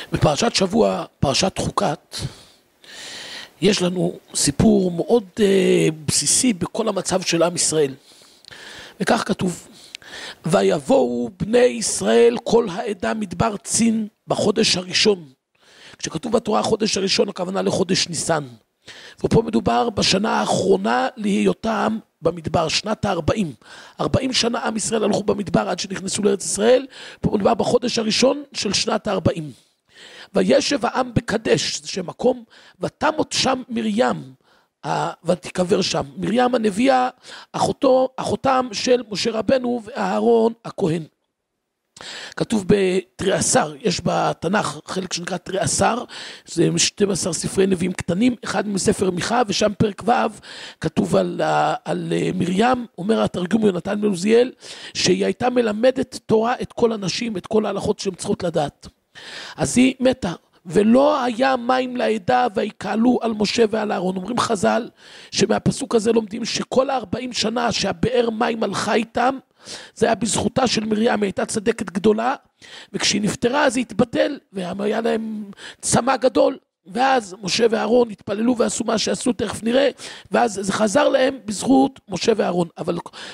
בפרשת שבוע, פרשת חוקת, יש לנו סיפור מאוד בסיסי בכל המצב של עם ישראל. וכך כתוב, ויבואו בני ישראל כל העדה מדבר צין בחודש הראשון. כשכתוב בתורה החודש הראשון, הכוונה לחודש ניסן. ופה מדובר בשנה האחרונה להיותם במדבר, שנת ה-40. 40 שנה עם ישראל הלכו במדבר עד שנכנסו לארץ ישראל, פה מדובר בחודש הראשון של שנת ה-40. וישב העם בקדש, זה שם מקום, ותמות שם מרים, ותיקבר שם. מרים הנביאה, אחותם של משה רבנו ואהרון הכהן. כתוב בתריעשר, יש בתנ"ך חלק שנקרא תריעשר, זה 12 ספרי נביאים קטנים, אחד מספר מיכה, ושם פרק ו' כתוב על מרים, אומר התרגום יונתן בן עוזיאל, שהיא הייתה מלמדת תורה את כל הנשים, את כל ההלכות שהן צריכות לדעת. אז היא מתה, ולא היה מים לעדה ויקהלו על משה ועל אהרון. אומרים חז"ל שמהפסוק הזה לומדים שכל 40 שנה שהבאר מים הלכה איתם, זה היה בזכותה של מרים, היא הייתה צדקת גדולה, וכשהיא נפטרה אז היא התבטל, והיה להם צמא גדול, ואז משה ואהרון התפללו ועשו מה שעשו, תכף נראה, ואז זה חזר להם בזכות משה ואהרון, אבל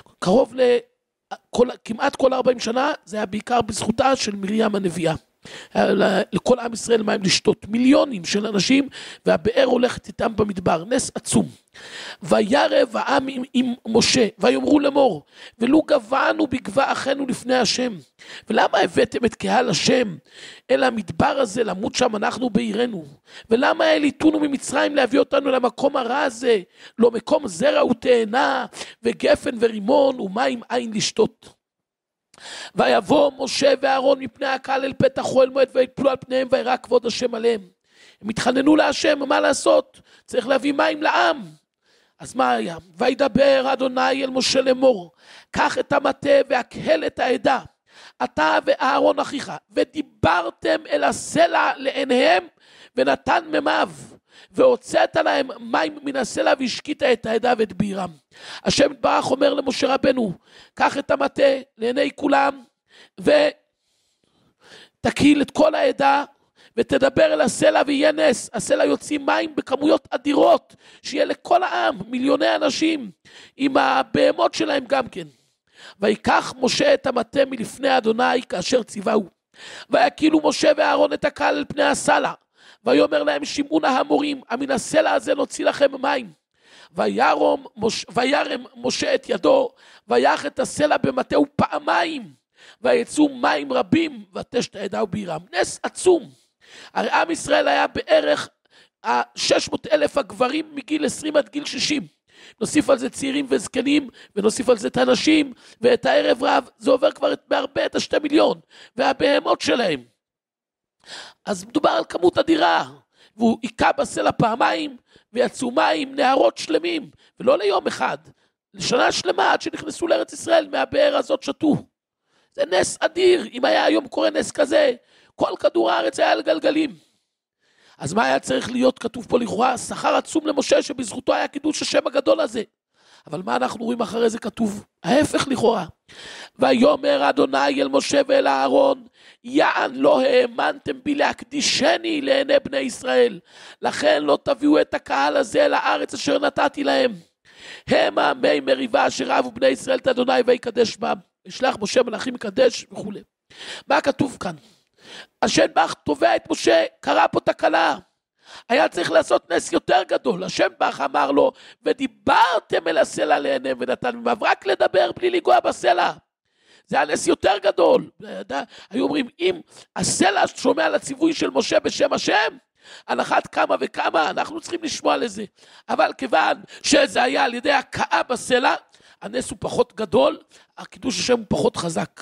כמעט כל 40 שנה זה היה בעיקר בזכותה של מרים הנביאה. לכל עם ישראל מים לשתות, מיליונים של אנשים, והבאר הולכת איתם במדבר, נס עצום. וירב העם עם משה, ויאמרו לאמור, ולו גבענו בגבע אחינו לפני השם, ולמה הבאתם את קהל השם אל המדבר הזה, למות שם אנחנו בעירנו, ולמה העליתונו ממצרים להביא אותנו למקום הרע הזה, לא מקום זרע ותאנה וגפן ורימון ומים אין לשתות. ויבוא משה ואהרון מפני הקהל אל פתח אוהל מועד ויפלו על פניהם וירא כבוד השם עליהם. הם התחננו להשם, מה לעשות? צריך להביא מים לעם. אז מה היה? וידבר אדוני אל משה לאמור, קח את המטה והקהל את העדה, אתה ואהרון אחיך, ודיברתם אל הסלע לעיניהם ונתן מימיו, והוצאת להם מים מן הסלע והשקית את העדה ואת בירם. השם יתברך אומר למשה רבנו, קח את המטה לעיני כולם ותקיל את כל העדה ותדבר אל הסלע ויהיה נס. הסלע יוצאים מים בכמויות אדירות שיהיה לכל העם, מיליוני אנשים עם הבהמות שלהם גם כן. ויקח משה את המטה מלפני אדוני כאשר ציווהו, ויקילו משה ואהרון את הקהל אל פני הסלע, ויאמר להם שמעו נא המורים, מן הסלע הזה נוציא לכם מים. וירם משה את ידו, ויח את הסלע במטהו פעמיים, ויצאו מים רבים, ותשת העדה ובירם. נס עצום. הרי עם ישראל היה בערך 600,000 הגברים מגיל 20 עד גיל 60. נוסיף על זה צעירים וזקנים, ונוסיף על זה את הנשים, ואת הערב רב, זה עובר כבר בהרבה את 2 מיליון, והבהמות שלהם. אז מדובר על כמות אדירה, והוא עיקה בסלע פעמיים, ויצאו מים, נהרות שלמים, ולא ליום אחד, לשנה שלמה עד שנכנסו לארץ ישראל, מהבאר הזאת שתו. זה נס אדיר, אם היה היום קורה נס כזה, כל כדור הארץ היה על גלגלים. אז מה היה צריך להיות כתוב פה לכאורה? שכר עצום למשה שבזכותו היה קידוש השם הגדול הזה. אבל מה אנחנו רואים אחרי זה כתוב? ההפך לכאורה. ויאמר אדוני אל משה ואל אהרון, יען לא האמנתם בי להקדישני לעיני בני ישראל, לכן לא תביאו את הקהל הזה לארץ אשר נתתי להם. המה מי מריבה אשר רבו בני ישראל את אדוני ויקדש בם. ישלח משה מלאכים יקדש וכו'. מה כתוב כאן? השם ברך תובע את משה, קרא פה תקלה. היה צריך לעשות נס יותר גדול. השם ברך אמר לו, ודיברתם אל הסלע לעיניהם ונתן מימיו, רק לדבר בלי לגוע בסלע. זה היה נס יותר גדול. היו אומרים, אם הסלע שומע על הציווי של משה בשם השם, על אחת כמה וכמה, אנחנו צריכים לשמוע לזה. אבל כיוון שזה היה על ידי הכאה בסלע, הנס הוא פחות גדול, הקידוש השם הוא פחות חזק.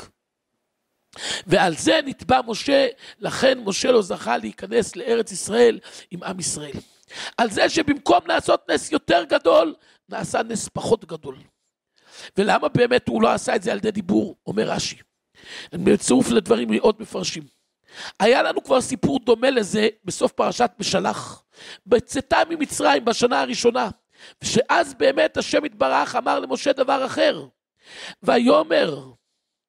ועל זה נתבע משה, לכן משה לא זכה להיכנס לארץ ישראל עם עם ישראל. על זה שבמקום לעשות נס יותר גדול, נעשה נס פחות גדול. ולמה באמת הוא לא עשה את זה על ידי דיבור? אומר רש"י. בצירוף לדברים מאוד מפרשים. היה לנו כבר סיפור דומה לזה בסוף פרשת בשלח. בצאתם ממצרים בשנה הראשונה. ושאז באמת השם יתברך אמר למשה דבר אחר. ויאמר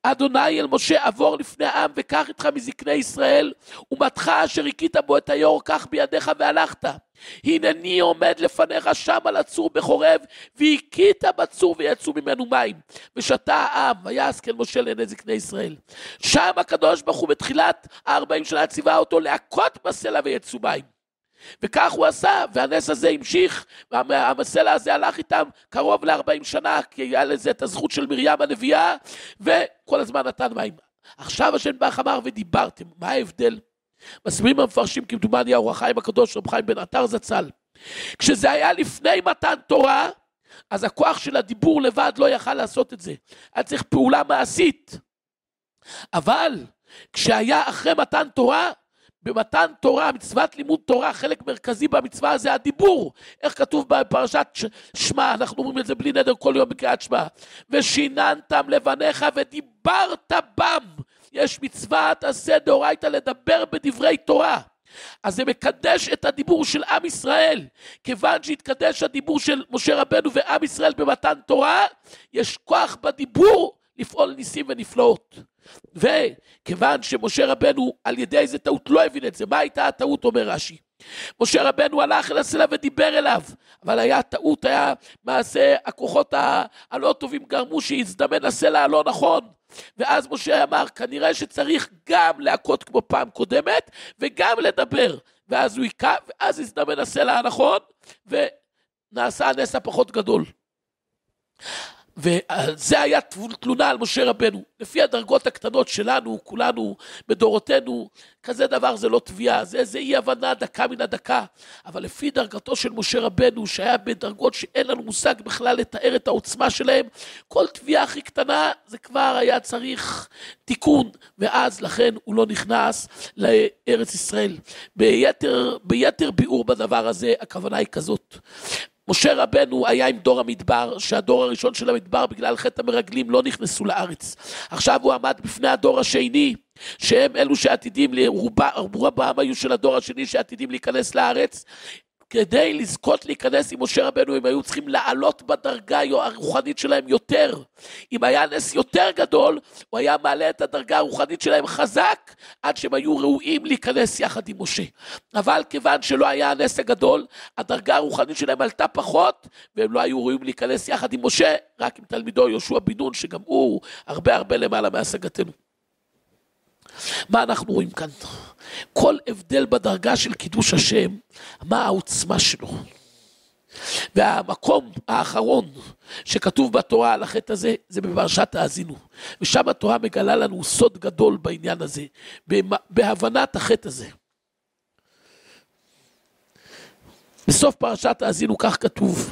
אדוני אל משה, עבור לפני העם וקח איתך מזקני ישראל, ומתך אשר הכית בו את היור, קח בידיך והלכת. הנני עומד לפניך שם על הצור בחורב, והכית בצור ויצאו ממנו מים. ושתה העם, ויעש כן משה לעיני זקני ישראל. שם הקדוש ברוך הוא בתחילת 40 שנה ציווה אותו להכות בסלע ויצאו מים. וכך הוא עשה, והנס הזה המשיך, והמסלע הזה הלך איתם קרוב ל-40 שנה, כי היה לזה את הזכות של מרים הנביאה, וכל הזמן נתן מים. עכשיו השם ברך אמר ודיברתם, מה ההבדל? מסבירים המפרשים כמדומני האור החיים הקדוש רב חיים בן עטר זצ"ל, כשזה היה לפני מתן תורה, אז הכוח של הדיבור לבד לא יכל לעשות את זה, היה צריך פעולה מעשית. אבל כשהיה אחרי מתן תורה, במתן תורה, מצוות לימוד תורה, חלק מרכזי במצווה הזה, הדיבור. איך כתוב בפרשת שמע, אנחנו אומרים את זה בלי נדר כל יום בקריאת שמע. ושיננתם לבניך ודיברת בם. יש מצוות עשה דאורייתא לדבר בדברי תורה. אז זה מקדש את הדיבור של עם ישראל. כיוון שהתקדש הדיבור של משה רבנו ועם ישראל במתן תורה, יש כוח בדיבור לפעול ניסים ונפלאות. וכיוון שמשה רבנו על ידי איזה טעות לא הבין את זה, מה הייתה הטעות אומר רש"י? משה רבנו הלך אל הסלע ודיבר אליו, אבל היה טעות, היה מעשה הכוחות הלא טובים גרמו שיזדמן הסלע הלא נכון, ואז משה אמר כנראה שצריך גם להכות כמו פעם קודמת וגם לדבר, ואז הוא יקע, ואז יזדמן הסלע הנכון ונעשה הנס הפחות גדול. וזה היה תלונה על משה רבנו. לפי הדרגות הקטנות שלנו, כולנו בדורותינו, כזה דבר זה לא תביעה, זה אי הבנה דקה מן הדקה. אבל לפי דרגתו של משה רבנו, שהיה בדרגות שאין לנו מושג בכלל לתאר את העוצמה שלהם, כל תביעה הכי קטנה זה כבר היה צריך תיקון, ואז לכן הוא לא נכנס לארץ ישראל. ביתר ביאור בדבר הזה, הכוונה היא כזאת. משה רבנו היה עם דור המדבר, שהדור הראשון של המדבר בגלל חטא המרגלים לא נכנסו לארץ. עכשיו הוא עמד בפני הדור השני, שהם אלו שעתידים, רובם היו של הדור השני שעתידים להיכנס לארץ. כדי לזכות להיכנס עם משה רבנו, הם היו צריכים לעלות בדרגה הרוחנית שלהם יותר. אם היה נס יותר גדול, הוא היה מעלה את הדרגה הרוחנית שלהם חזק, עד שהם היו ראויים להיכנס יחד עם משה. אבל כיוון שלא היה הנס הגדול, הדרגה הרוחנית שלהם עלתה פחות, והם לא היו ראויים להיכנס יחד עם משה, רק עם תלמידו יהושע בן נון, שגם הוא הרבה למעלה מהשגתנו. מה אנחנו רואים כאן? כל הבדל בדרגה של קידוש השם, מה העוצמה שלו. והמקום האחרון שכתוב בתורה על החטא הזה, זה בפרשת האזינו. ושם התורה מגלה לנו סוד גדול בעניין הזה, בהבנת החטא הזה. בסוף פרשת האזינו כך כתוב,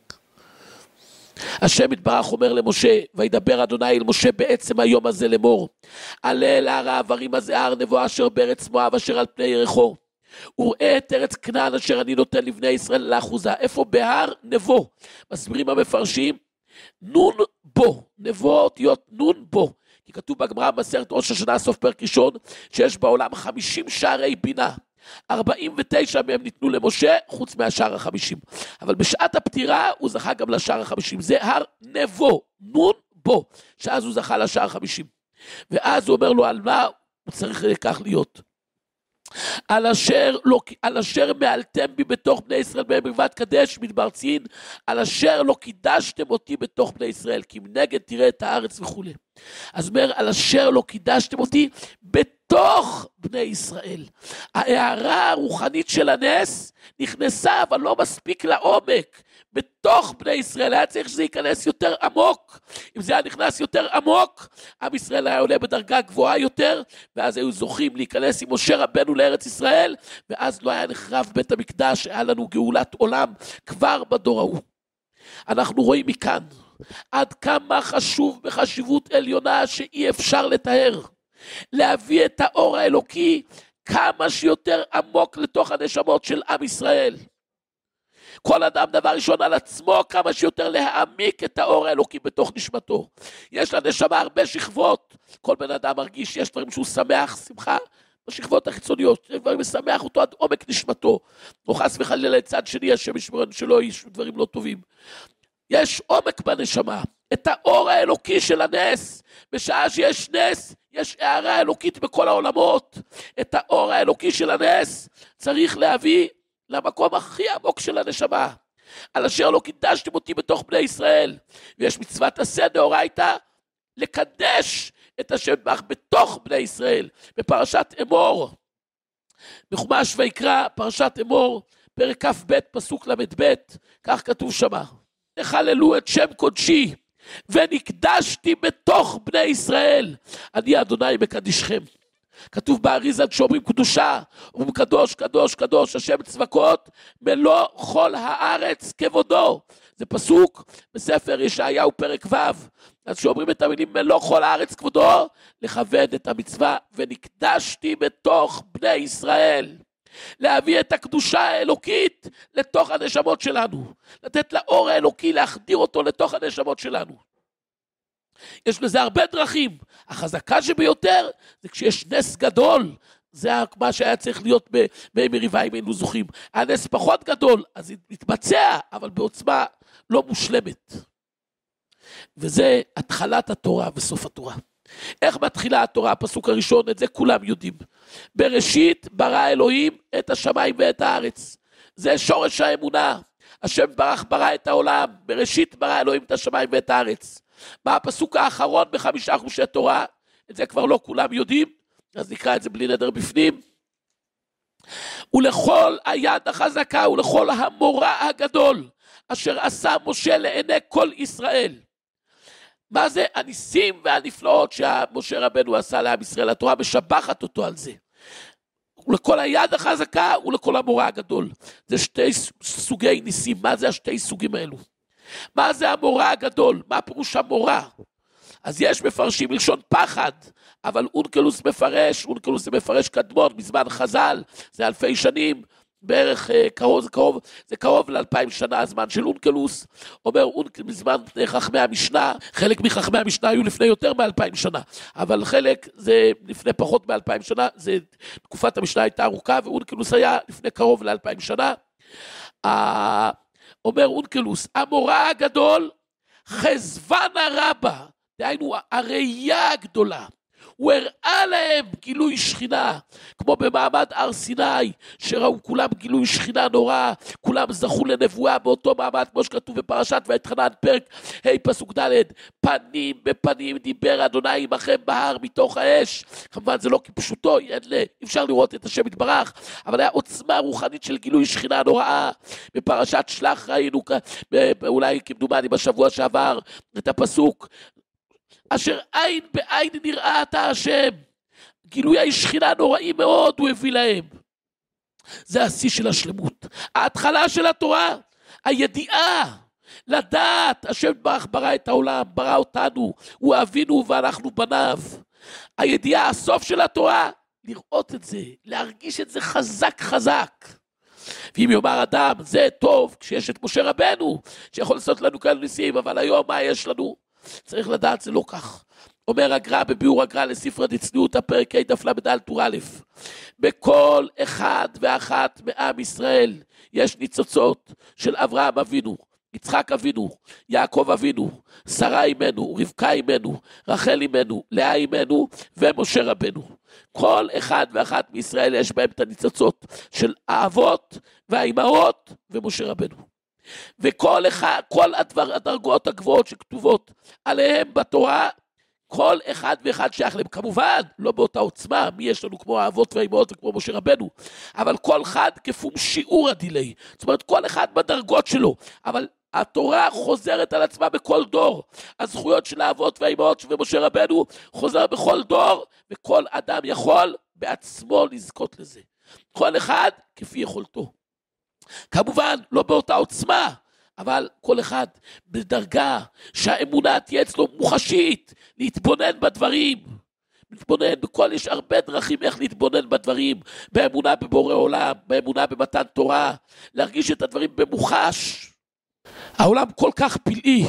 השם יתברך אומר למשה, וידבר אדוני אל משה בעצם היום הזה לאמור, עלה אל הר העברים הזה, הר נבו אשר בארץ מואב אשר על פני יריחו, וראה את ארץ כנען אשר אני נותן לבני ישראל לאחוזה. איפה? בהר נבו. מסבירים המפרשים, נון בו, נבו אותיות נון בו, כי כתוב בגמרא במסכת ראש השנה סוף פרק ראשון, שיש בעולם 50 שערי בינה, 49 מהם ניתנו למשה, חוץ מהשער ה-50. אבל בשעת הפטירה הוא זכה גם לשער ה-50. זה הר נבו, נון בו, שאז הוא זכה לשער ה-50. ואז הוא אומר לו על מה הוא צריך כך להיות. על אשר מעלתם בי בתוך בני ישראל במרבד קדש מדבר ציין, על אשר לא קידשתם אותי בתוך בני ישראל, כי מנגד תראה את הארץ וכו'. אז אומר, על אשר לא קידשתם אותי בתוך בני ישראל. ההערה הרוחנית של הנס נכנסה, אבל לא מספיק לעומק. בתוך בני ישראל היה צריך שזה ייכנס יותר עמוק. אם זה היה נכנס יותר עמוק, עם ישראל היה עולה בדרגה גבוהה יותר, ואז היו זוכים להיכנס עם משה רבנו לארץ ישראל, ואז לא היה נחרב בית המקדש, היה לנו גאולת עולם כבר בדור ההוא. אנחנו רואים מכאן עד כמה חשוב בחשיבות עליונה שאי אפשר לתאר, להביא את האור האלוקי כמה שיותר עמוק לתוך הנשמות של עם ישראל. כל אדם דבר ראשון על עצמו כמה שיותר להעמיק את האור האלוקי בתוך נשמתו. יש לנשמה הרבה שכבות, כל בן אדם מרגיש שיש דברים שהוא שמח, שמחה, בשכבות החיצוניות, דברים משמח אותו עד עומק נשמתו, או חס וחלילה לצד שני השם ישמרנו שלא יהיו דברים לא טובים. יש עומק בנשמה, את האור האלוקי של הנס. בשעה שיש נס, יש הערה אלוקית בכל העולמות. את האור האלוקי של הנס צריך להביא למקום הכי עמוק של הנשמה. על אשר לא קידשתם אותי בתוך בני ישראל. ויש מצוות עשה דאורייתא לקדש את השם יתברך בתוך בני ישראל. בפרשת אמור, בחומש ויקרא, פרשת אמור, פרק כ"ב פסוק ל"ב, כך כתוב שמה: תחללו את שם קודשי ונקדשתי בתוך בני ישראל, אני אדוני מקדישכם. כתוב באריזה שאומרים קדושה, אומרים קדוש קדוש קדוש השם צבקות מלוא כל הארץ כבודו. זה פסוק בספר ישעיהו פרק ו'. אז שאומרים את המילים מלוא כל הארץ כבודו, לכבד את המצווה ונקדשתי בתוך בני ישראל. להביא את הקדושה האלוקית לתוך הנשמות שלנו, לתת לאור האלוקי, להחדיר אותו לתוך הנשמות שלנו. יש לזה הרבה דרכים. החזקה שביותר זה כשיש נס גדול, זה מה שהיה צריך להיות במריבה, אם היינו זוכים. הנס פחות גדול, אז זה מתבצע, אבל בעוצמה לא מושלמת. וזה התחלת התורה וסוף התורה. איך מתחילה התורה? הפסוק הראשון, את זה כולם יודעים. בראשית ברא אלוהים את השמיים ואת הארץ. זה שורש האמונה. השם ברח ברא את העולם, בראשית ברא אלוהים את השמיים ואת הארץ. מה הפסוק האחרון בחמישה חומשי תורה? את זה כבר לא כולם יודעים, אז נקרא את זה בלי נדר בפנים. ולכל היד החזקה ולכל המורא הגדול אשר עשה משה לעיני כל ישראל. מה זה הניסים והנפלאות שמשה רבנו עשה לעם ישראל? התורה משבחת אותו על זה. ולכל היד החזקה ולכל המורא הגדול. זה שתי סוגי ניסים. מה זה השתי סוגים האלו? מה זה המורא הגדול? מה פירוש המורא? אז יש מפרשים מלשון פחד, אבל אונקלוס מפרש, אונקלוס זה מפרש קדמון, מזמן חז"ל, זה אלפי שנים, בערך זה קרוב ל2000 שנה הזמן של אונקלוס. אומר אונקלוס מזמן חכמי המשנה, חלק מחכמי המשנה היו לפני יותר מ2000 שנה, אבל חלק זה לפני פחות מ2000 שנה, זה תקופת המשנה הייתה ארוכה, ואונקלוס היה לפני קרוב ל2000 שנה. אומר אונקלוס, המורא הגדול חזבנה רבה, דהיינו הראייה הגדולה, הוא הראה להם גילוי שכינה, כמו במעמד הר סיני, שראו כולם גילוי שכינה נורא, כולם זכו לנבואה באותו מעמד, כמו שכתוב בפרשת ויתחנן פרק ה' פסוק ד', פנים בפנים דיבר אדוני עמכם בהר מתוך האש. כמובן זה לא כפשוטו, אפשר לראות את השם יתברך, אבל היה עוצמה רוחנית של גילוי שכינה נוראה. בפרשת שלח ראינו, אולי כמדומני בשבוע שעבר, את הפסוק, אשר עין בעין נראה אתה השם. גילויי שכינה נוראים מאוד הוא הביא להם. זה השיא של השלמות. ההתחלה של התורה, הידיעה, לדעת, השם ברא את העולם, ברא אותנו, הוא אבינו ואנחנו בניו. הידיעה, הסוף של התורה, לראות את זה, להרגיש את זה חזק חזק. ואם יאמר אדם, זה טוב, כשיש את משה רבנו, שיכול לעשות לנו כאלה ניסים, אבל היום מה יש לנו? צריך לדעת, זה לא כך. אומר הגר"א בביאור הגר"א לספרא דצניעות הפרק ה' דף ל"ד טור א', בכל אחד ואחת מעם ישראל יש ניצוצות של אברהם אבינו, יצחק אבינו, יעקב אבינו, שרה אמנו, רבקה אמנו, רחל אמנו, לאה אמנו ומשה רבנו. כל אחד ואחת מישראל יש בהם את הניצוצות של האבות והאימהות ומשה רבנו. וכל אחד, כל הדרגות הגבוהות שכתובות עליהם בתורה, כל אחד ואחד שייך להם, כמובן לא באותה עוצמה, מי יש לנו כמו האבות והאימהות וכמו משה רבנו, אבל כל אחד כפום שיעור הדילי, זאת אומרת כל אחד בדרגות שלו, אבל התורה חוזרת על עצמה בכל דור, הזכויות של האבות והאימהות ומשה רבנו חוזר בכל דור, וכל אדם יכול בעצמו לזכות לזה, כל אחד כפי יכולתו. כמובן לא באותה עוצמה, אבל כל אחד בדרגה שהאמונה תהיה אצלו מוחשית, להתבונן בדברים, להתבונן בכל, יש הרבה דרכים איך להתבונן בדברים, באמונה בבורא עולם, באמונה במתן תורה, להרגיש את הדברים במוחש. העולם כל כך פלאי,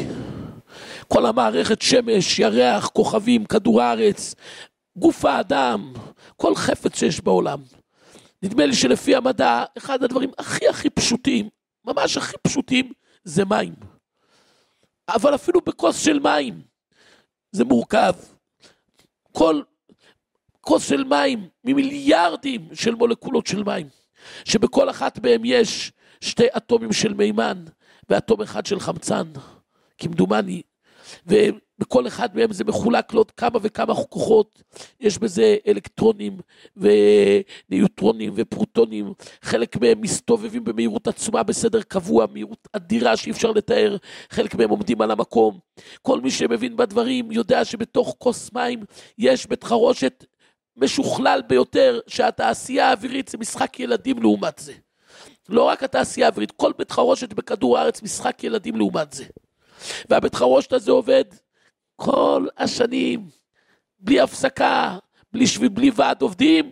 כל המערכת שמש, ירח, כוכבים, כדור הארץ, גוף האדם, כל חפץ שיש בעולם. נדמה לי שלפי המדע, אחד הדברים הכי פשוטים, ממש הכי פשוטים, זה מים. אבל אפילו בכוס של מים, זה מורכב. כל כוס של מים, ממיליארדים של מולקולות של מים, שבכל אחת מהם יש 2 אטומים של מימן, ואטום אחד של חמצן, כמדומני, ובכל אחד מהם זה מחולק לעוד כמה וכמה כוחות, יש בזה אלקטרונים וניוטרונים ופרוטונים, חלק מהם מסתובבים במהירות עצומה בסדר קבוע, מהירות אדירה שאי אפשר לתאר, חלק מהם עומדים על המקום. כל מי שמבין בדברים יודע שבתוך כוס מים יש בית חרושת משוכלל ביותר, שהתעשייה האווירית זה משחק ילדים לעומת זה. לא רק התעשייה האווירית, כל בית חרושת בכדור הארץ משחק ילדים לעומת זה. והבית חרושת הזה עובד כל השנים, בלי הפסקה, בלי ועד עובדים,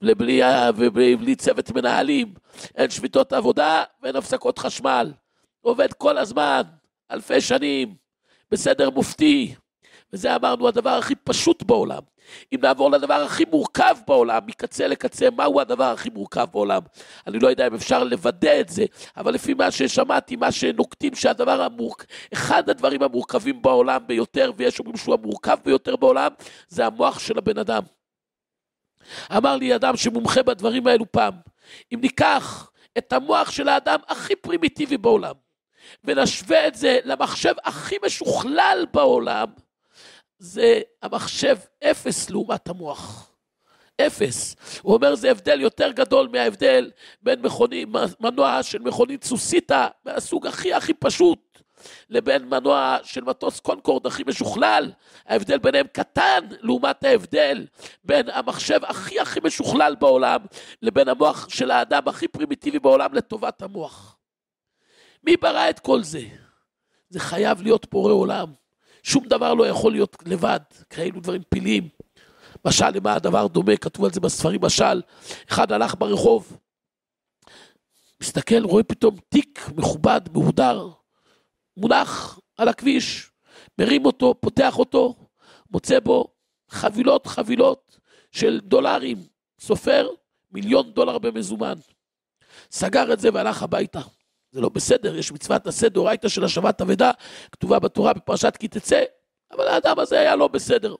ובלי צוות מנהלים, אין שביתות עבודה ואין הפסקות חשמל. עובד כל הזמן, אלפי שנים, בסדר מופתי, וזה אמרנו הדבר הכי פשוט בעולם. אם נעבור לדבר הכי מורכב בעולם, מקצה לקצה, מהו הדבר הכי מורכב בעולם? אני לא יודע אם אפשר לוודא את זה, אבל לפי מה ששמעתי, מה שנוקטים אחד הדברים המורכבים בעולם ביותר, ויש אומרים שהוא המורכב ביותר בעולם, זה המוח של הבן אדם. אמר לי אדם שמומחה בדברים האלו פעם, אם ניקח את המוח של האדם הכי פרימיטיבי בעולם, ונשווה את זה למחשב הכי משוכלל בעולם, זה המחשב 0 לעומת המוח. 0. הוא אומר זה הבדל יותר גדול מההבדל בין מנוע של מכונית סוסיתא, מהסוג הכי פשוט, לבין מנוע של מטוס קונקורד הכי משוכלל. ההבדל ביניהם קטן לעומת ההבדל בין המחשב הכי משוכלל בעולם, לבין המוח של האדם הכי פרימיטיבי בעולם לטובת המוח. מי ברא את כל זה? זה חייב להיות פורה עולם. שום דבר לא יכול להיות לבד, כאלו דברים פיליים. משל למה הדבר דומה, כתוב על זה בספרים, משל, אחד הלך ברחוב, מסתכל, רואה פתאום תיק מכובד, מהודר, מונח על הכביש, מרים אותו, פותח אותו, מוצא בו חבילות של דולרים, סופר, $1,000,000 במזומן. סגר את זה והלך הביתה. זה לא בסדר, יש מצוות עשה דאורייתא של השבת אבדה, כתובה בתורה בפרשת כי תצא, אבל האדם הזה היה לא בסדר.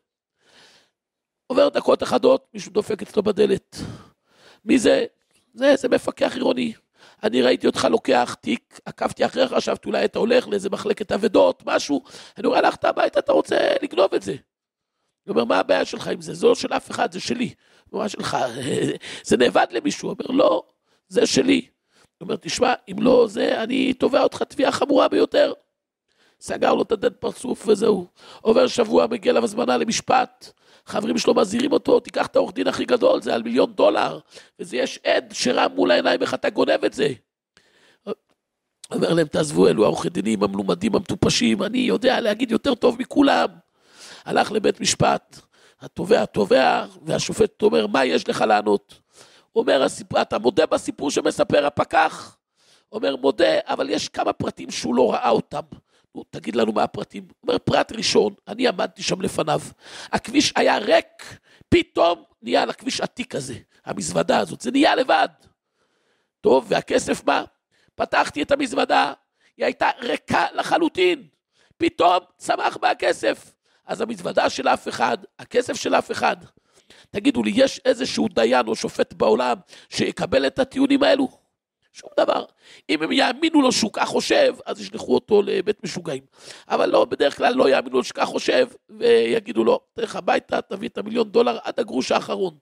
עובר דקות אחדות, מישהו דופק אצלו בדלת. מי זה? זה מפקח עירוני. אני ראיתי אותך לוקח תיק, עקבתי אחריך, חשבתי אולי אתה הולך לאיזה מחלקת אבדות, משהו, אני רואה הלכת הביתה, אתה רוצה לגנוב את זה. הוא אומר, מה הבעיה שלך עם זה? זה לא של אף אחד, זה שלי. מה שלך? זה נאבד למישהו. הוא אומר, לא, זה שלי. הוא אומר, תשמע, אם לא זה, אני תובע אותך תביעה חמורה ביותר. סגר לו את הדלת פרצוף וזהו. עובר שבוע, מגיע לו הזמנה למשפט. חברים שלו מזהירים אותו, תיקח את העורך דין הכי גדול, זה על $1,000,000. וזה יש עד שרם מול העיניים, איך אתה גונב את זה. אומר להם, תעזבו, אלו העורכי דינים, המלומדים, המטופשים, אני יודע להגיד יותר טוב מכולם. הלך לבית משפט, התובע, והשופט אומר, מה יש לך לענות? אומר, אתה מודה בסיפור שמספר הפקח? אומר, מודה, אבל יש כמה פרטים שהוא לא ראה אותם. תגיד לנו מה הפרטים. אומר, פרט ראשון, אני עמדתי שם לפניו. הכביש היה ריק, פתאום נהיה לכביש עתיק הזה, המזוודה הזאת, זה נהיה לבד. טוב, והכסף מה? פתחתי את המזוודה, היא הייתה ריקה לחלוטין. פתאום צמח בה הכסף. אז המזוודה של אף אחד, הכסף של אף אחד. תגידו לי, יש איזשהו דיין או שופט בעולם שיקבל את הטיעונים האלו? שום דבר. אם הם יאמינו לו שהוא כך חושב, אז ישלחו אותו לבית משוגעים. אבל לא, בדרך כלל לא יאמינו לו שכך חושב, ויגידו לו, תלך הביתה, תביא את $1,000,000 עד הגרוש האחרון.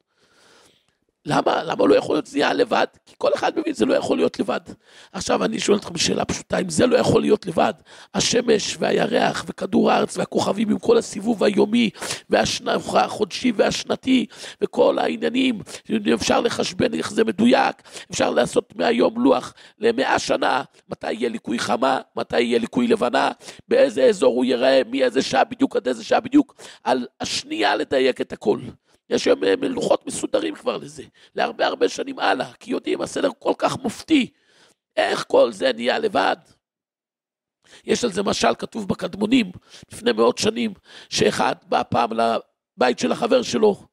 למה? למה לא יכול להיות זה לבד? כי כל אחד מבין, זה לא יכול להיות לבד. עכשיו אני שואל אתכם שאלה פשוטה, אם זה לא יכול להיות לבד, השמש והירח וכדור הארץ והכוכבים עם כל הסיבוב היומי והחודשי והשנתי וכל העניינים, אפשר לחשבן איך זה מדויק, אפשר לעשות מהיום לוח ל100 שנה, מתי יהיה ליקוי חמה, מתי יהיה ליקוי לבנה, באיזה אזור הוא ייראה, מאיזה שעה בדיוק עד איזה שעה בדיוק, על השנייה לדייק את הכל. יש שם לוחות מסודרים כבר לזה, להרבה שנים הלאה, כי יודעים, הסדר כל כך מופתי, איך כל זה נהיה לבד? יש על זה משל כתוב בקדמונים, לפני 100 שנים, שאחד בא פעם לבית של החבר שלו,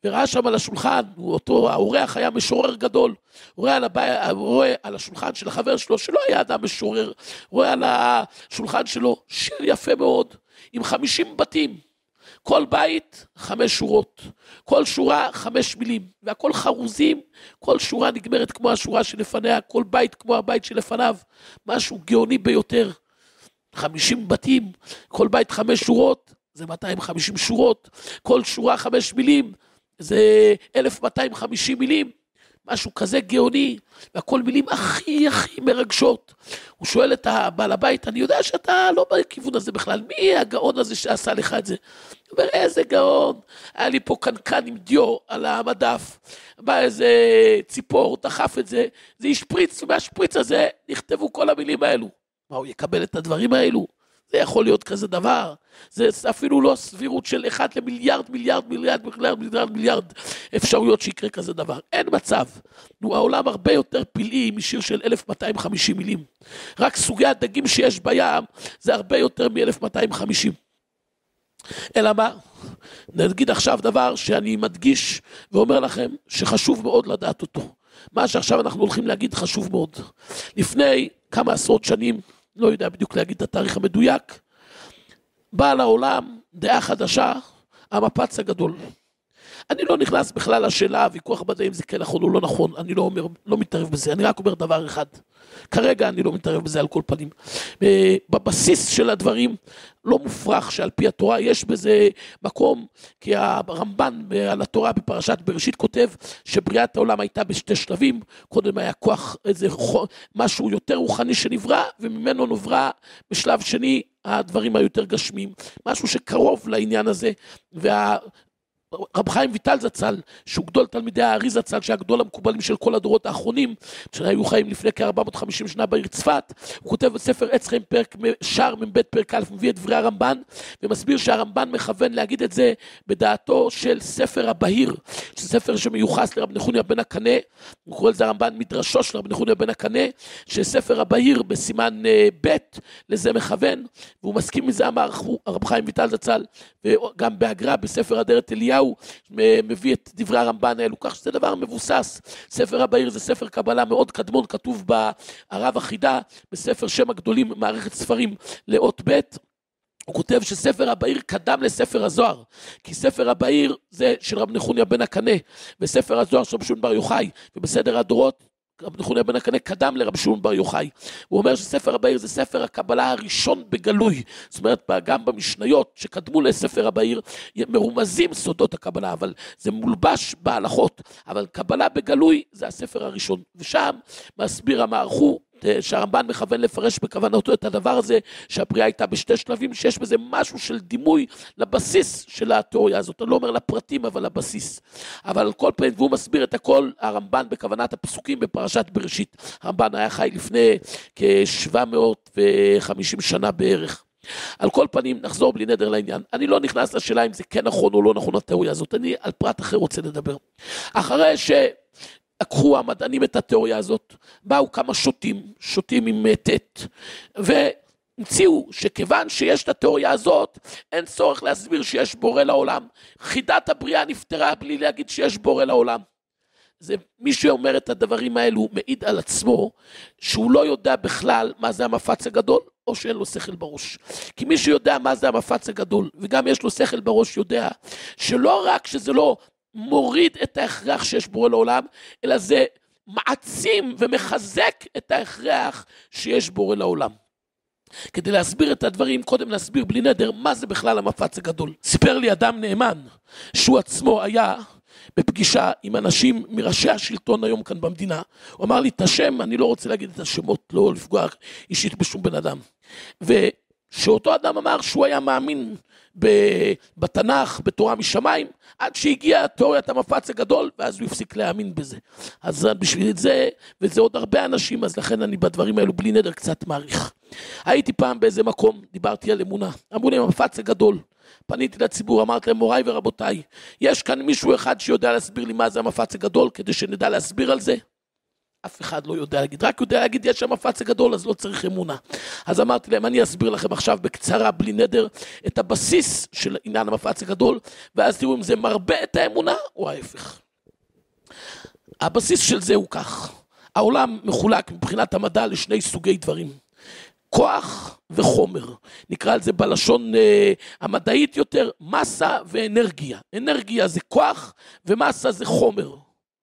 וראה שם על השולחן, אותו האורח היה משורר גדול, רואה על השולחן של החבר שלו, שלא היה אדם משורר, רואה על השולחן שלו שיר יפה מאוד, עם 50 בתים, כל בית 5 שורות, כל שורה 5 מילים, והכל חרוזים, כל שורה נגמרת כמו השורה שלפניה, כל בית כמו הבית שלפניו, משהו גאוני ביותר, 50 בתים, כל בית 5 שורות, זה 250 שורות, כל שורה 5 מילים, זה 1250 מילים, משהו כזה גאוני, והכל מילים הכי מרגשות. הוא שואל את הבעל הבית, אני יודע שאתה לא בכיוון הזה בכלל, מי הגאון הזה שעשה לך את זה? הוא אומר, איזה גאון, היה לי פה קנקן עם דיו על המדף, בא איזה ציפור, דחף את זה, זה השפריץ, ומהשפריץ הזה נכתבו כל המילים האלו. מה, הוא יקבל את הדברים האלו? זה יכול להיות כזה דבר, זה אפילו לא סבירות של 1 למיליארד אפשרויות שיקרה כזה דבר, אין מצב. העולם הרבה יותר פלאי משיר של 1250 מילים, רק סוגי הדגים שיש בים זה הרבה יותר מ-1250. אלא מה? נגיד עכשיו דבר שאני מדגיש ואומר לכם שחשוב מאוד לדעת אותו, מה שעכשיו אנחנו הולכים להגיד חשוב מאוד. לפני כמה עשרות שנים, לא יודע בדיוק להגיד את התאריך המדויק, בא לעולם דעה חדשה, המפץ הגדול. אני לא נכנס בכלל לשאלה, ויכוח מדעי אם זה כן נכון או לא נכון, אני לא מתערב בזה, אני רק אומר דבר אחד. כרגע אני לא מתערב בזה על כל פנים. בבסיס של הדברים לא מופרך שעל פי התורה יש בזה מקום, כי הרמב"ן על התורה בפרשת בראשית כותב שבריאת העולם הייתה בשתי שלבים, קודם היה כוח, איזה משהו יותר רוחני שנברא, וממנו נברא בשלב שני הדברים היותר גשמים, משהו שקרוב לעניין הזה, רב חיים ויטל זצ"ל, שהוא גדול תלמידי הארי זצ"ל, שהיה גדול המקובלים של כל הדורות האחרונים, שהיו חיים לפני כ-450 שנה בעיר צפת, הוא כותב בספר עץ חיים פרק שער מ"ב פרק א', מביא את דברי הרמב"ן, ומסביר שהרמב"ן מכוון להגיד את זה בדעתו של ספר הבהיר, שזה ספר שמיוחס לרב נחוניה בן הקנה, הוא קורא לזה הרמב"ן מדרשו של רב נחוניה בן הקנה, שספר הבהיר בסימן ב' לזה מכוון, והוא מסכים מזה אמר רב חיים ויטל זצ"ל, וגם בהגר"א בספר אדרת אליהו, מביא את דברי הרמב"ן האלו, כך שזה דבר מבוסס. ספר הבהיר זה ספר קבלה מאוד קדמון, כתוב בערב החידה, בספר שם הגדולים, מערכת ספרים לאות ב', הוא כותב שספר הבהיר קדם לספר הזוהר, כי ספר הבהיר זה של רב נחוניה בן הקנה, וספר הזוהר של רב שמעון בר יוחאי, ובסדר הדורות, רב נחוניה בן הקנה קדם לרב שמעון בר יוחאי. הוא אומר שספר הבהיר זה ספר הקבלה הראשון בגלוי, זאת אומרת גם במשניות שקדמו לספר הבהיר מרומזים סודות הקבלה, אבל זה מולבש בהלכות, אבל קבלה בגלוי זה הספר הראשון, ושם מסביר המערכו שהרמב"ן מכוון לפרש בכוונתו את הדבר הזה, שהבריאה הייתה בשתי שלבים, שיש בזה משהו של דימוי לבסיס של התיאוריה הזאת, אני לא אומר לפרטים אבל לבסיס, אבל על כל פנים, והוא מסביר את הכל, הרמב"ן בכוונת הפסוקים בפרשת בראשית, הרמב"ן היה חי לפני כ-750 שנה בערך. על כל פנים, נחזור בלי נדר לעניין, אני לא נכנס לשאלה אם זה כן נכון או לא נכון התיאוריה הזאת, אני על פרט אחר רוצה לדבר. אחרי לקחו המדענים את התיאוריה הזאת, באו כמה שוטים עם טט, והמציאו שכיוון שיש את התיאוריה הזאת, אין צורך להסביר שיש בורא לעולם, חידת הבריאה נפטרה בלי להגיד שיש בורא לעולם. זה מי שאומר את הדברים האלו מעיד על עצמו, שהוא לא יודע בכלל מה זה המפץ הגדול, או שאין לו שכל בראש. כי מי שיודע מה זה המפץ הגדול, וגם יש לו שכל בראש יודע, שלא רק שזה לא מוריד את ההכרח שיש בורא לעולם, אלא זה מעצים ומחזק את ההכרח שיש בורא לעולם. כדי להסביר את הדברים, קודם להסביר בלי נדר, מה זה בכלל המפץ הגדול. סיפר לי אדם נאמן, שהוא עצמו היה בפגישה עם אנשים מראשי השלטון היום כאן במדינה, הוא אמר לי את השם, אני לא רוצה להגיד את השמות, לא לפגוע אישית בשום בן אדם, ושאותו אדם אמר שהוא היה מאמין בתנ"ך, בתורה משמיים, עד שהגיעה תיאוריית המפץ הגדול, ואז הוא הפסיק להאמין בזה. אז בשביל את זה, וזה עוד הרבה אנשים, אז לכן אני בדברים האלו בלי נדר קצת מעריך. הייתי פעם באיזה מקום, דיברתי על אמונה, אמרו לי המפץ הגדול, פניתי לציבור, אמרתי להם מוריי ורבותיי, יש כאן מישהו אחד שיודע להסביר לי מה זה המפץ הגדול, כדי שנדע להסביר על זה? אף אחד לא יודע להגיד, רק יודע להגיד יש שם מפץ גדול, אז לא צריך אמונה. אז אמרתי להם, אני אסביר לכם עכשיו בקצרה, בלי נדר, את הבסיס של עניין המפץ הגדול, ואז תראו אם זה מרבה את האמונה או ההפך. הבסיס של זה הוא כך, העולם מחולק מבחינת המדע לשני סוגי דברים, כוח וחומר, נקרא לזה בלשון המדעית יותר, מסה ואנרגיה. אנרגיה זה כוח ומסה זה חומר.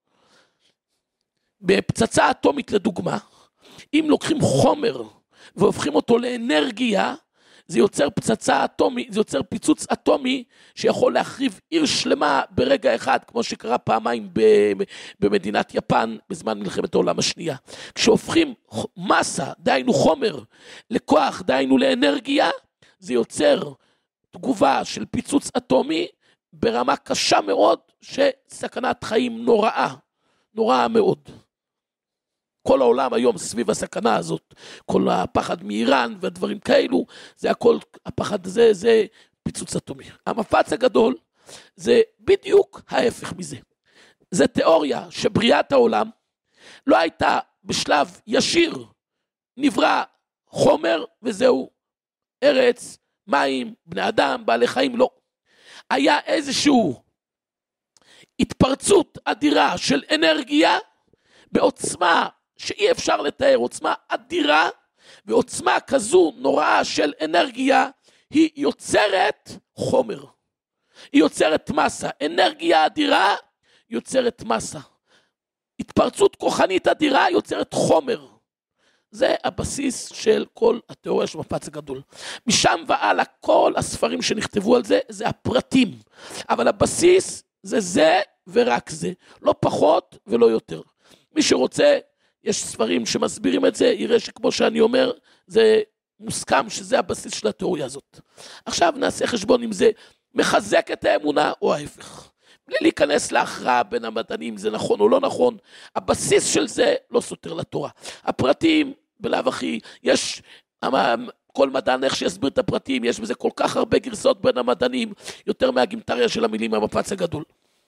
בפצצה אטומית לדוגמה, אם לוקחים חומר והופכים אותו לאנרגיה, זה יוצר פצצה אטומית, זה יוצר פיצוץ אטומי שיכול להחריב עיר שלמה ברגע אחד, כמו שקרה פעמיים במדינת יפן בזמן מלחמת העולם השנייה. כשהופכים מסה, דהיינו חומר, לכוח, דהיינו לאנרגיה, זה יוצר תגובה של פיצוץ אטומי ברמה קשה מאוד, שסכנת חיים נוראה מאוד. כל העולם היום סביב הסכנה הזאת, כל הפחד מאיראן והדברים כאלו, זה הכל, הפחד הזה זה פיצוץ אטומי. המפץ הגדול זה בדיוק ההפך מזה. זה תיאוריה שבריאת העולם לא הייתה בשלב ישיר, נברא חומר וזהו, ארץ, מים, בני אדם, בעלי חיים, לא. היה איזשהו התפרצות אדירה של אנרגיה בעוצמה שאי אפשר לתאר, עוצמה אדירה, ועוצמה כזו נוראה של אנרגיה, היא יוצרת חומר. היא יוצרת מסה. אנרגיה אדירה יוצרת מסה. התפרצות כוחנית אדירה יוצרת חומר. זה הבסיס של כל התיאוריה של מפץ הגדול. משם והלאה כל הספרים שנכתבו על זה, זה הפרטים. אבל הבסיס זה ורק זה. לא פחות ולא יותר. מי שרוצה, יש ספרים שמסבירים את זה, יראה שכמו שאני אומר, זה מוסכם שזה הבסיס של התיאוריה הזאת. עכשיו נעשה חשבון אם זה מחזק את האמונה או ההפך. בלי להיכנס להכרעה בין המדענים, זה נכון או לא נכון, הבסיס של זה לא סותר לתורה. הפרטים, בלאו הכי, יש, כל מדען איך שיסביר את הפרטים, יש בזה כל כך הרבה גרסאות בין המדענים, יותר מהגימטריה של המילים מהמפץ הגדול.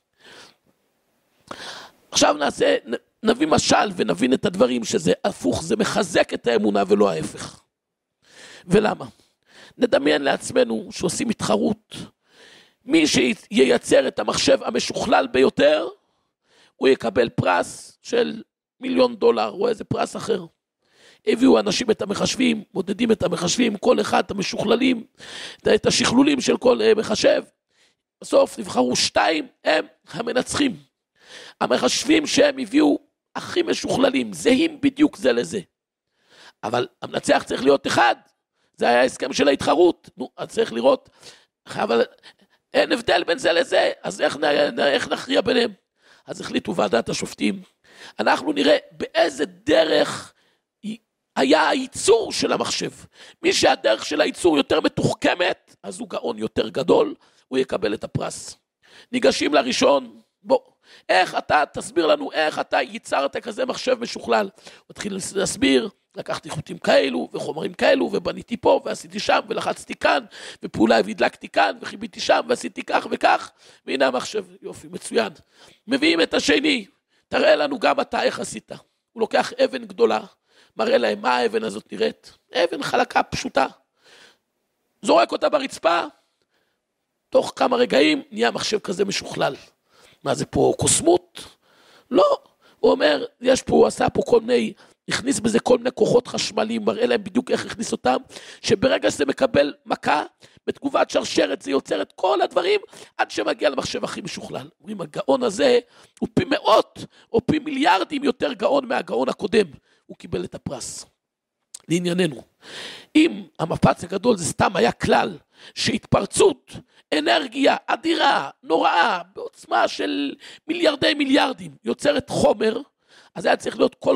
עכשיו נביא משל ונבין את הדברים שזה הפוך, זה מחזק את האמונה ולא ההפך. ולמה? נדמיין לעצמנו שעושים התחרות, מי שייצר את המחשב המשוכלל ביותר, הוא יקבל פרס של $1,000,000 או איזה פרס אחר. הביאו אנשים את המחשבים, מודדים את המחשבים, כל אחד את המשוכללים, את השכלולים של כל מחשב, בסוף נבחרו 2, הם המנצחים. המחשבים שהם הביאו הכי משוכללים, זהים בדיוק זה לזה. אבל המנצח צריך להיות אחד, זה היה הסכם של ההתחרות, אז צריך לראות, אבל אין הבדל בין זה לזה, אז איך נכריע ביניהם? אז החליטו ועדת השופטים, אנחנו נראה באיזה דרך היה הייצור של המחשב. מי שהדרך של הייצור יותר מתוחכמת, אז הוא גאון יותר גדול, הוא יקבל את הפרס. ניגשים לראשון, בוא, איך אתה, תסביר לנו איך אתה ייצרת כזה מחשב משוכלל. הוא התחיל להסביר, לקחתי חוטים כאלו וחומרים כאלו, ובניתי פה ועשיתי שם ולחצתי כאן, ופעולה והדלקתי כאן וחיביתי שם ועשיתי כך וכך, והנה המחשב, יופי, מצוין. מביאים את השני, תראה לנו גם אתה איך עשית. הוא לוקח אבן גדולה, מראה להם מה האבן הזאת נראית, אבן חלקה פשוטה, זורק אותה ברצפה, תוך כמה רגעים נהיה מחשב כזה משוכלל. מה זה פה, קוסמות? לא, הוא אומר, יש פה, הוא עשה פה כל מיני, הכניס בזה כל מיני כוחות חשמליים, מראה להם בדיוק איך הכניס אותם, שברגע שזה מקבל מכה, בתגובת שרשרת זה יוצר את כל הדברים, עד שמגיע למחשב הכי משוכלל. אומרים, הגאון הזה הוא פי מאות, או פי מיליארדים יותר גאון מהגאון הקודם, הוא קיבל את הפרס. לענייננו, אם המפץ הגדול זה סתם היה כלל, שהתפרצות, אנרגיה אדירה, נוראה, בעוצמה של מיליארדים, יוצרת חומר, אז היה צריך להיות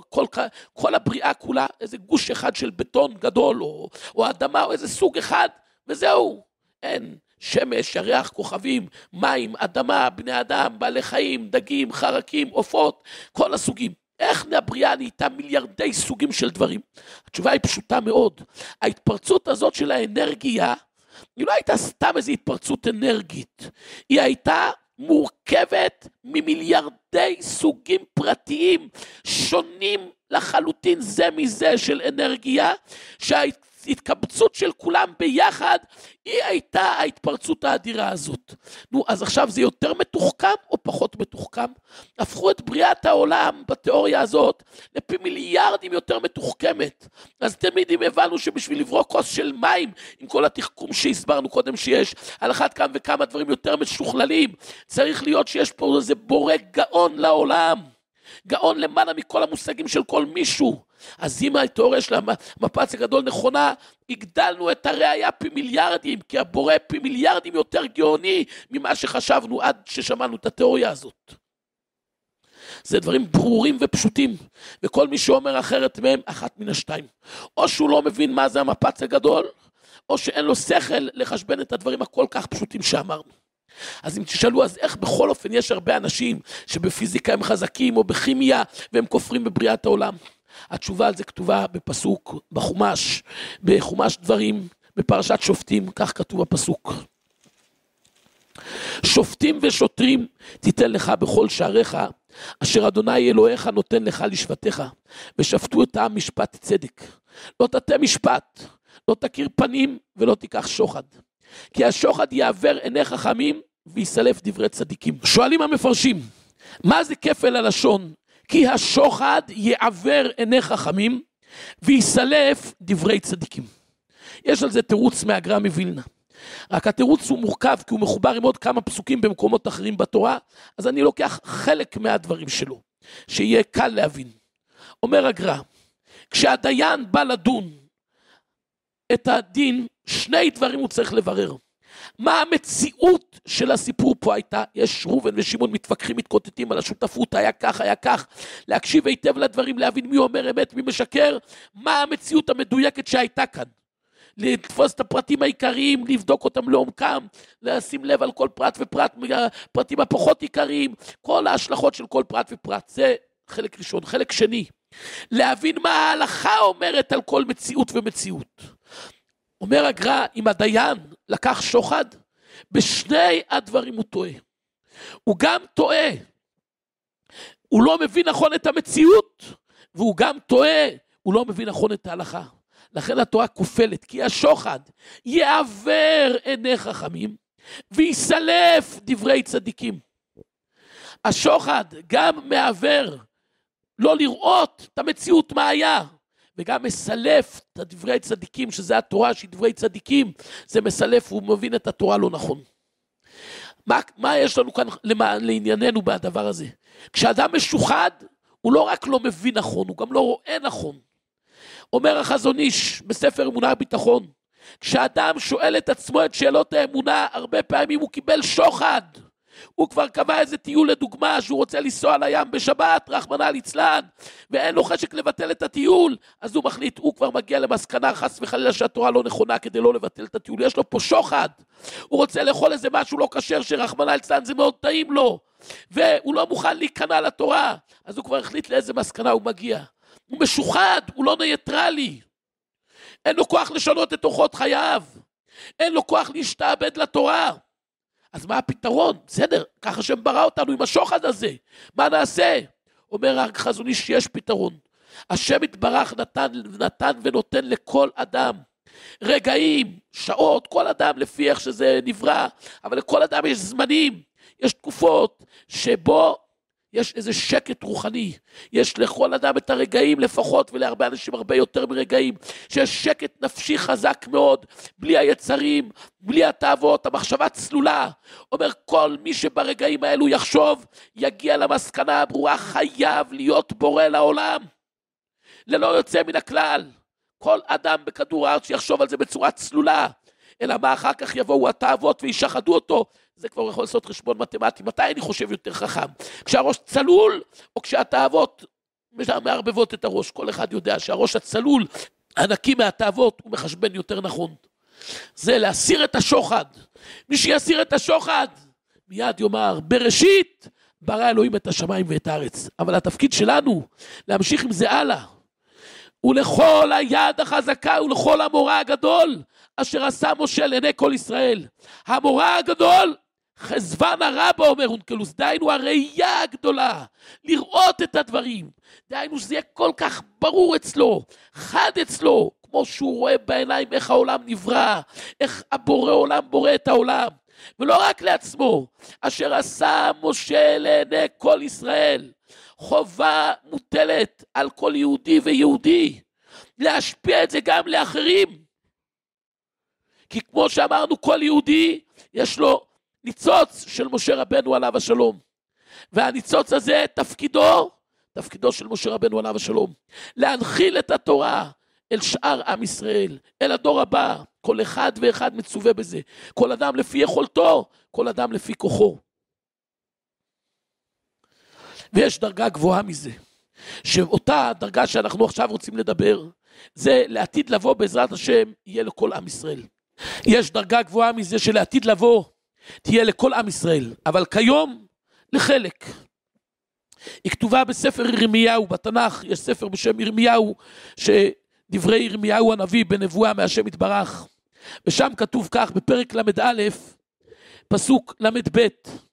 כל הבריאה כולה, איזה גוש אחד של בטון גדול, או אדמה, או איזה סוג אחד, וזהו. אין שמש, ירח, כוכבים, מים, אדמה, בני אדם, בעלי חיים, דגים, חרקים, עופות, כל הסוגים. איך הבריאה נהייתה מיליארדי סוגים של דברים? התשובה היא פשוטה מאוד. ההתפרצות הזאת של האנרגיה, היא לא הייתה סתם איזו התפרצות אנרגית. היא הייתה מורכבת ממיליארדי סוגים פרטיים, שונים לחלוטין זה מזה של אנרגיה, שההתקבצות של כולם ביחד, היא הייתה ההתפרצות האדירה הזאת. נו, אז עכשיו זה יותר מתוחכם או פחות מתוחכם? הפכו את בריאת העולם בתיאוריה הזאת לפי מיליארדים יותר מתוחכמת. אז תמיד הבנו שבשביל לברוא כוס של מים, עם כל התחכום שהסברנו קודם שיש, על אחת כמה וכמה דברים יותר משוכללים, צריך להיות שיש פה איזה בורא גאון לעולם. גאון למעלה מכל המושגים של כל מישהו. אז אם התיאוריה של המפץ הגדול נכונה, הגדלנו את הראייה פי מיליארדים, כי הבורא פי מיליארדים יותר גאוני ממה שחשבנו עד ששמענו את התיאוריה הזאת. זה דברים ברורים ופשוטים, וכל מי שאומר אחרת מהם, אחת מן השתיים. או שהוא לא מבין מה זה המפץ הגדול, או שאין לו שכל לחשבן את הדברים הכל כך פשוטים שאמרנו. אז אם תשאלו, אז איך בכל אופן יש הרבה אנשים שבפיזיקה הם חזקים או בכימיה והם כופרים בבריאת העולם? התשובה על זה כתובה בפסוק, בחומש דברים, בפרשת שופטים, כך כתוב הפסוק. שופטים ושוטרים תיתן לך בכל שעריך, אשר אדוני אלוהיך נותן לך לשפטיך, ושפטו את העם משפט צדק. לא תטה משפט, לא תכיר פנים ולא תיקח שוחד. כי השוחד יעבר עיני חכמים ויסלף דברי צדיקים. שואלים המפרשים, מה זה כפל הלשון? כי השוחד יעבר עיני חכמים ויסלף דברי צדיקים. יש על זה תירוץ מהגר"א מווילנה. רק התירוץ הוא מורכב כי הוא מחובר עם עוד כמה פסוקים במקומות אחרים בתורה, אז אני לוקח חלק מהדברים שלו, שיהיה קל להבין. אומר הגר"א, כשהדיין בא לדון את הדין, שני דברים הוא צריך לברר. מה המציאות של הסיפור פה הייתה? יש ראובן ושמעון מתווכחים, מתקוטטים על השותפות, היה כך, להקשיב היטב לדברים, להבין מי אומר אמת, מי משקר, מה המציאות המדויקת שהייתה כאן. לתפוס את הפרטים העיקריים, לבדוק אותם לעומקם, לשים לב על כל פרט ופרט, הפרטים הפחות עיקריים, כל ההשלכות של כל פרט ופרט. זה חלק ראשון. חלק שני, להבין מה ההלכה אומרת על כל מציאות ומציאות. אומר הגר"א, אם הדיין לקח שוחד, בשני הדברים הוא טועה. הוא גם טועה, הוא לא מבין נכון את המציאות, והוא גם טועה, הוא לא מבין נכון את ההלכה. לכן התורה כופלת, כי השוחד יעבר עיני חכמים, ויסלף דברי צדיקים. השוחד גם מעבר, לא לראות את המציאות מה היה, וגם מסלף את דברי צדיקים, שזה התורה שהיא דברי צדיקים, זה מסלף, הוא מבין את התורה לא נכון. מה יש לנו כאן לענייננו בדבר הזה? כשאדם משוחד, הוא לא רק לא מבין נכון, הוא גם לא רואה נכון. אומר החזון איש בספר אמונה וביטחון, כשאדם שואל את עצמו את שאלות האמונה, הרבה פעמים הוא קיבל שוחד. הוא כבר קבע איזה טיול לדוגמה, שהוא רוצה לנסוע לים בשבת, רחמנא ליצלן, ואין לו חשק לבטל את הטיול, אז הוא מחליט, הוא כבר מגיע למסקנה, חס וחלילה שהתורה לא נכונה כדי לא לבטל את הטיול, יש לו פה שוחד, הוא רוצה לאכול איזה משהו לא כשר, שרחמנא ליצלן זה מאוד טעים לו, והוא לא מוכן להיכנע לתורה, אז הוא כבר החליט לאיזה מסקנה הוא מגיע. הוא משוחד, הוא לא נייטרלי, אין לו כוח לשנות את אורחות חייו, אין לו כוח להשתעבד לתורה. אז מה הפתרון? בסדר, ככה השם ברא אותנו עם השוחד הזה, מה נעשה? אומר החזון איש שיש פתרון. השם יתברך נתן ונותן לכל אדם רגעים, שעות, כל אדם לפי איך שזה נברא, אבל לכל אדם יש זמנים, יש תקופות שבו יש איזה שקט רוחני, יש לכל אדם את הרגעים לפחות, ולהרבה אנשים הרבה יותר מרגעים, שיש שקט נפשי חזק מאוד, בלי היצרים, בלי התאוות, המחשבה צלולה. אומר כל מי שברגעים האלו יחשוב, יגיע למסקנה הברורה, חייב להיות בורא לעולם, ללא יוצא מן הכלל. כל אדם בכדור הארץ שיחשוב על זה בצורה צלולה, אלא מה אחר כך יבואו התאוות וישחדו אותו, זה כבר יכול לעשות חשבון מתמטי. מתי אני חושב יותר חכם? כשהראש צלול, או כשהתאוות מערבבות את הראש? כל אחד יודע שהראש הצלול, הנקי מהתאוות, הוא מחשבן יותר נכון. זה להסיר את השוחד. מי שיסיר את השוחד, מיד יאמר, בראשית ברא אלוהים את השמיים ואת הארץ. אבל התפקיד שלנו, להמשיך עם זה הלאה. ולכל היד החזקה ולכל המורא הגדול, אשר עשה משה לעיני כל ישראל. המורא הגדול, חזבן הרבה אומר אונקלוס, דהיינו הראייה הגדולה, לראות את הדברים, דהיינו שזה יהיה כל כך ברור אצלו, חד אצלו, כמו שהוא רואה בעיניים איך העולם נברא, איך הבורא עולם בורא את העולם, ולא רק לעצמו, אשר עשה משה לעיני כל ישראל, חובה מוטלת על כל יהודי ויהודי, להשפיע את זה גם לאחרים, כי כמו שאמרנו, כל יהודי יש לו ניצוץ של משה רבנו עליו השלום, והניצוץ הזה תפקידו של משה רבנו עליו השלום, להנחיל את התורה אל שאר עם ישראל, אל הדור הבא, כל אחד ואחד מצווה בזה, כל אדם לפי יכולתו, כל אדם לפי כוחו. ויש דרגה גבוהה מזה, שאותה דרגה שאנחנו עכשיו רוצים לדבר, זה לעתיד לבוא בעזרת השם, יהיה לכל עם ישראל. יש דרגה גבוהה מזה שלעתיד לבוא, תהיה לכל עם ישראל, אבל כיום לחלק. היא כתובה בספר ירמיהו, בתנ"ך יש ספר בשם ירמיהו, שדברי ירמיהו הנביא בנבואה מהשם יתברך, ושם כתוב כך בפרק למד א', פסוק למד ב',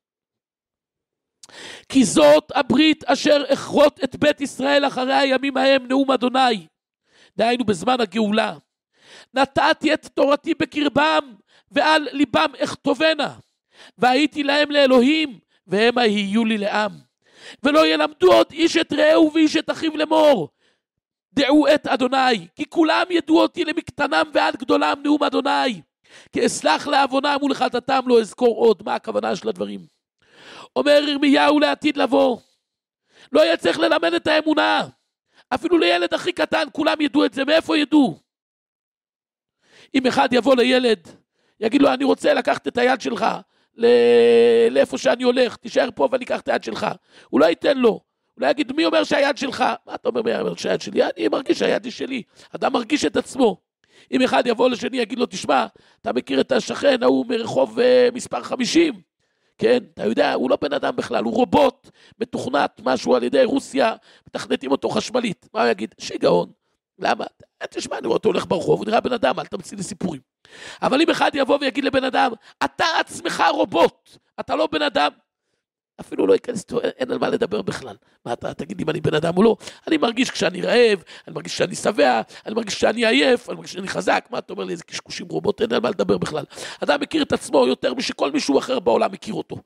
כי זאת הברית אשר אכרות את בית ישראל אחרי הימים ההם, נאום אדוני, דהיינו בזמן הגאולה, נתתי את תורתי בקרבם ועל ליבם אכתובנה, והייתי להם לאלוהים והם יהיו לי לעם, ולא ילמדו עוד איש את רעהו ואיש את אחיו לאמור, דעו את אדוני, כי כולם ידעו אותי למקטנם ועד גדולם, נאום אדוני, כי אסלח לעוונם ולחטאתם לא אזכור עוד. מה הכוונה של הדברים? אומר ירמיהו לעתיד לבוא, לא יהיה צריך ללמד את האמונה, אפילו לילד הכי קטן, כולם ידעו את זה. מאיפה ידעו? אם אחד יבוא לילד, יגיד לו, אני רוצה לקחת את היד שלך לאיפה שאני הולך, תישאר פה ואני אקח את היד שלך, הוא לא ייתן לו, הוא לא יגיד, מי אומר שהיד שלך? מה אתה אומר, מי אומר שהיד שלי? אני מרגיש שהיד היא שלי, אדם מרגיש את עצמו. אם אחד יבוא לשני, יגיד לו, תשמע, אתה מכיר את השכן, הוא מרחוב מספר 50, כן, אתה יודע, הוא לא בן אדם בכלל, הוא רובוט, מתוכנת משהו על ידי רוסיה, מתכנתים אותו חשמלית. מה הוא יגיד? שיגעון. למה? תשמע, אני רואה אותו הולך ברחוב, הוא נראה בן אדם, אל תמציא לי סיפורים. אבל אם אחד יבוא ויגיד לבן אדם, אתה עצמך רובוט, אתה לא בן אדם, אפילו לא ייכנס, אין על מה לדבר בכלל. מה אתה תגיד אם אני בן אדם או לא? אני מרגיש כשאני רעב, אני מרגיש כשאני שבע, אני מרגיש כשאני עייף, אני מרגיש כשאני חזק. מה אתה אומר לי, איזה קשקושים רובוט, אין על מה לדבר בכלל. אדם מכיר את עצמו יותר משכל מישהו אחר בעולם מכיר אותו.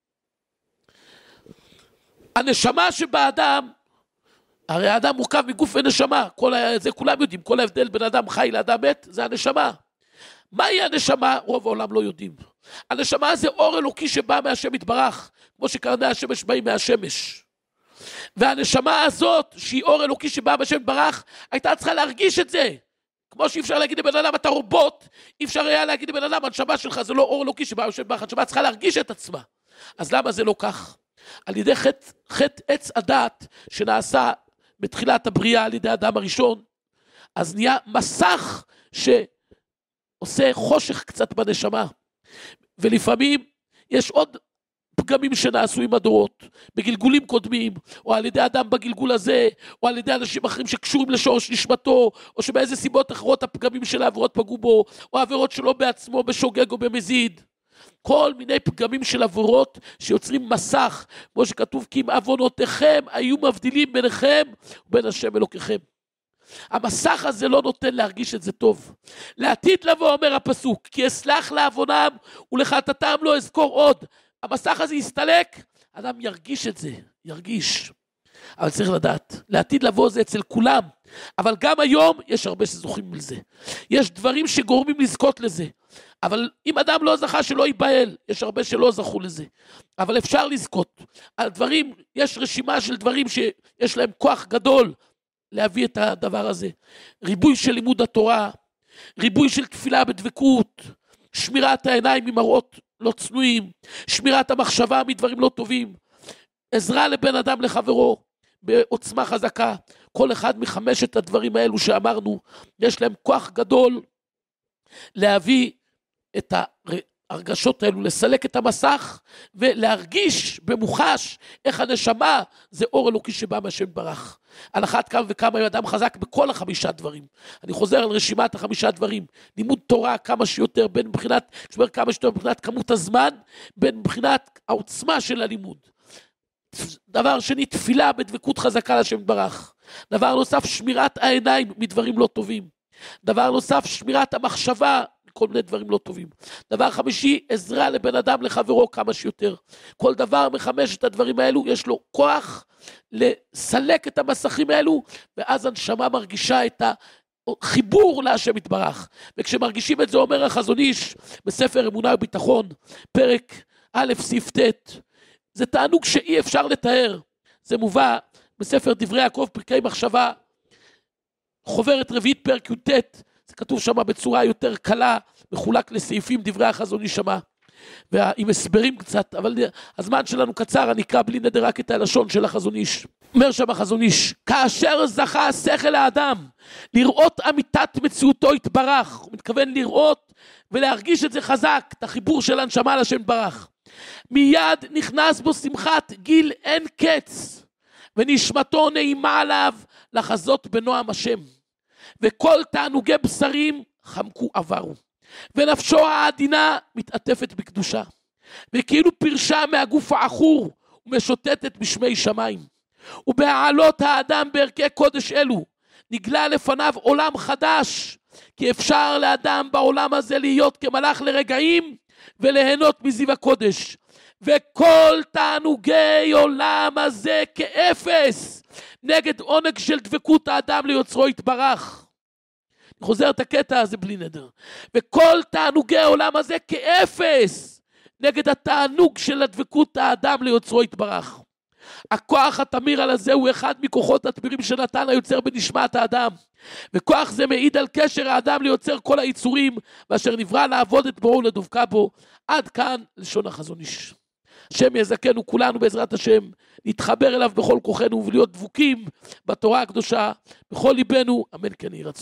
הנשמה שבאדם, הרי האדם מורכב מגוף ונשמה, זה כולם יודעים, כל ההבדל בין אדם חי לאדם מת, זה הנשמה. מהי הנשמה? רוב העולם לא יודעים. הנשמה זה אור אלוקי שבא מהשם יתברך, כמו שקרני השמש באים מהשמש. והנשמה הזאת, שהיא אור אלוקי שבא מהשם יתברך, הייתה צריכה להרגיש את זה. כמו שאי אפשר להגיד לבן אדם, אתה רובוט, אי אפשר היה להגיד לבן אדם, הנשמה שלך זה לא אור אלוקי שבא מהשם יתברך, הנשמה צריכה להרגיש את עצמה. אז למה זה לא כך? על ידי חטא עץ הדת שנעשה בתחילת הבריאה על ידי האדם הראשון, אז נהיה מסך שעושה חושך קצת בנשמה, ולפעמים יש עוד פגמים שנעשו עם הדורות, בגלגולים קודמים, או על ידי אדם בגלגול הזה, או על ידי אנשים אחרים שקשורים לשורש נשמתו, או שבאיזה סיבות אחרות הפגמים של העבירות פגעו בו, או העבירות שלו בעצמו בשוגג או במזיד. כל מיני פגמים של עבירות שיוצרים מסך, כמו שכתוב, כי אם עוונותיכם היו מבדילים ביניכם ובין השם אלוקיכם. המסך הזה לא נותן להרגיש את זה טוב. לעתיד לבוא אומר הפסוק, כי אסלח לעוונם ולחטאתם לא אזכור עוד. המסך הזה יסתלק, אדם ירגיש את זה, ירגיש. אבל צריך לדעת, לעתיד לבוא זה אצל כולם, אבל גם היום יש הרבה שזוכים לזה. יש דברים שגורמים לזכות לזה, אבל אם אדם לא זכה שלא ייבהל, יש הרבה שלא זכו לזה, אבל אפשר לזכות. על דברים, יש רשימה של דברים שיש להם כוח גדול להביא את הדבר הזה. ריבוי של לימוד התורה, ריבוי של תפילה בדבקות, שמירת העיניים ממראות לא צנועים, שמירת המחשבה מדברים לא טובים, עזרה לבן אדם לחברו בעוצמה חזקה. כל אחד מחמשת הדברים האלו שאמרנו, יש להם כוח גדול להביא את הרגשות האלו, לסלק את המסך ולהרגיש במוחש איך הנשמה זה אור אלוקי שבא מהשם ברח. על אחת כמה וכמה אם אדם חזק בכל 5 דברים. אני חוזר על רשימת 5 דברים. לימוד תורה כמה שיותר, בין מבחינת, כשאומר כמה שיותר מבחינת כמות הזמן, בין מבחינת העוצמה של הלימוד. דבר שני, תפילה בדבקות חזקה לשם ברח. דבר נוסף, שמירת העיניים מדברים לא טובים. דבר נוסף, שמירת המחשבה, כל מיני דברים לא טובים. דבר חמישי, עזרה לבן אדם לחברו כמה שיותר. כל דבר מ5 הדברים האלו, יש לו כוח לסלק את המסכים האלו, ואז הנשמה מרגישה את החיבור להשם יתברך. וכשמרגישים את זה, אומר החזון איש, בספר אמונה וביטחון, פרק א' סעיף ט', זה תענוג שאי אפשר לתאר. זה מובא בספר דברי יעקב, פרקי מחשבה, חוברת רביעית פרק י"ט, זה כתוב שם בצורה יותר קלה, מחולק לסעיפים, דברי החזון איש שמה, ועם הסברים קצת, אבל הזמן שלנו קצר, אני אקרא בלי נדר רק את הלשון של החזון איש. אומר שם החזון איש, כאשר זכה השכל האדם לראות אמיתת מציאותו יתברך, הוא מתכוון לראות ולהרגיש את זה חזק, את החיבור של הנשמה לשם יתברך, מיד נכנס בו שמחת גיל אין קץ, ונשמתו נעימה עליו לחזות בנועם השם, וכל תענוגי בשרים חמקו עברו, ונפשו העדינה מתעטפת בקדושה, וכאילו פרשה מהגוף העכור ומשוטטת בשמי שמיים, ובהעלות האדם בערכי קודש אלו נגלה לפניו עולם חדש, כי אפשר לאדם בעולם הזה להיות כמלאך לרגעים וליהנות מזיו הקודש, וכל תענוגי עולם הזה כאפס נגד עונג של דבקות האדם ליוצרו יתברך. אני חוזר את הקטע הזה בלי נדר. וכל תענוגי העולם הזה כאפס נגד התענוג של הדבקות האדם ליוצרו יתברך. הכוח התמיר על הזה הוא אחד מכוחות התמירים שנתן היוצר בנשמת האדם, וכוח זה מעיד על קשר האדם ליוצר כל היצורים, ואשר נברא לעבוד את בוראו ולדבקה בו. עד כאן לשון החזון איש. השם יזכנו כולנו בעזרת השם, נתחבר אליו בכל כוחנו ולהיות דבוקים בתורה הקדושה, בכל ליבנו, אמן כן יהי רצון.